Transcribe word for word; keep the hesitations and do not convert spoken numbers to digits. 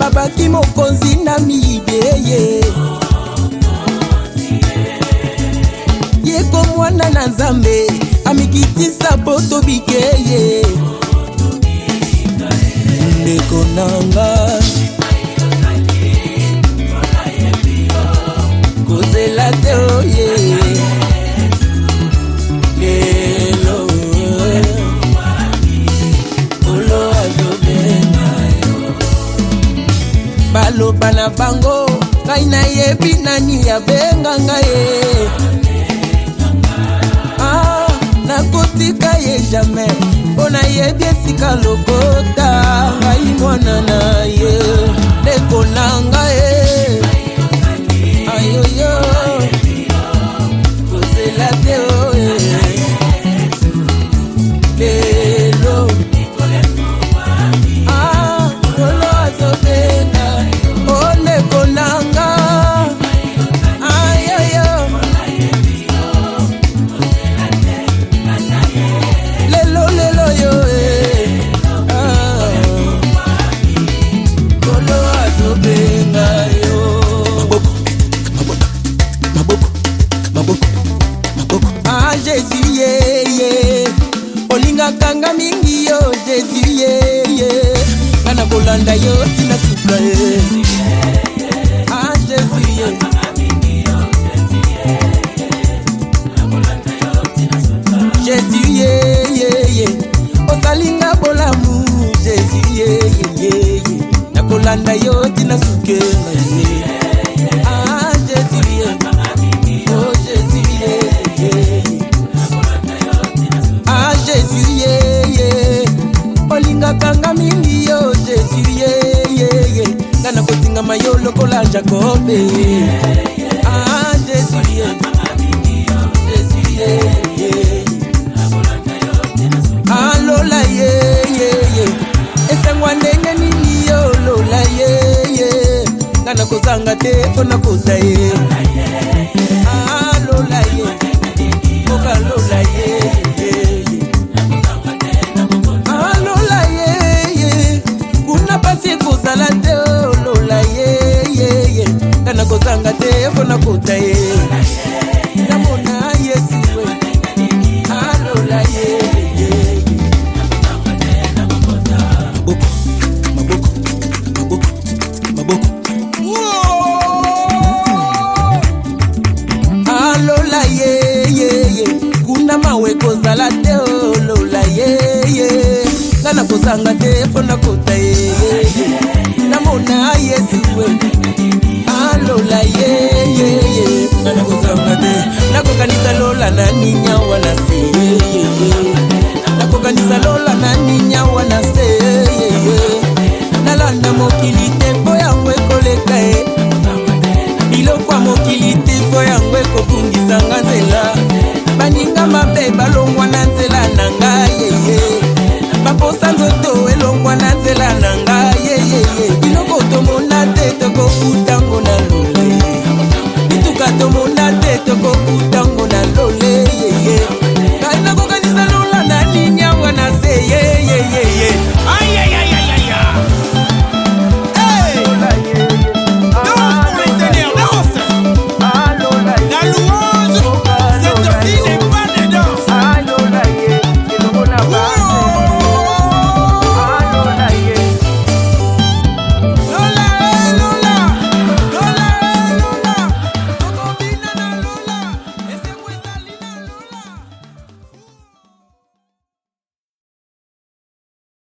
abaki mokonzi na mibeye yeko mwana na nzambe amikitisa poto bikeye ndeko nanga kozela te oye lelo olo azobenga baloba na bango ngai nayebi nani yabenga ngai ah nakotika ye jamais mpona yebi esika lokota ngai mwana na ye ndeko na ngai ayoyo kozela te oye lelo ah olo azobenga o ndeko na ngai ayoyo lelo lelo yo ah olo azobenga yo Jésus yeah yeah olinga kanga mingi yo Jésus yeah yeah kana bolanda yo tina supra ah Jésus yeah Jésus yeah yeah yeah osalinga bolamu Jésus yeah yeah yeah na bolanda yo tina suke ah Jésus yeah oh Jésus yeah Jésus yeah yeah olinga kanga mingi yo Jésus yeah yeah yeah kana kotinga mayolo kola Jacob ah Jésus yeah Jésus yeah yeah ah lola yeah yeah yeah esengwa ndenge nini yo lola yeah yeah kana kozanga te kona kozaye ah lola yeah koka lola yeah pasi kozala te lola ye ye ye kana kozanga te fona kota ye namona Yesu we alola ye ye maboko maboko maboko maboko alola ye ye ye kuna mawe kozala te lola ye ye kana kozanga te fona kota ye namona Yesu we alola ye ye ye kana kozanga te nakokanisa lola na ninya wana se ye ye nakokanisa lola na ninya wana se ye ye nalanda mokili te po yango ekoleka e bilokwa mokili te po yango ekobungisanga nzela baninga mabe balongwa na nzela na ngai ye ye baposa nzoto elongwa na nzela na ngai ye ye ye biloko tomona te tokokutango na lola bituka tomona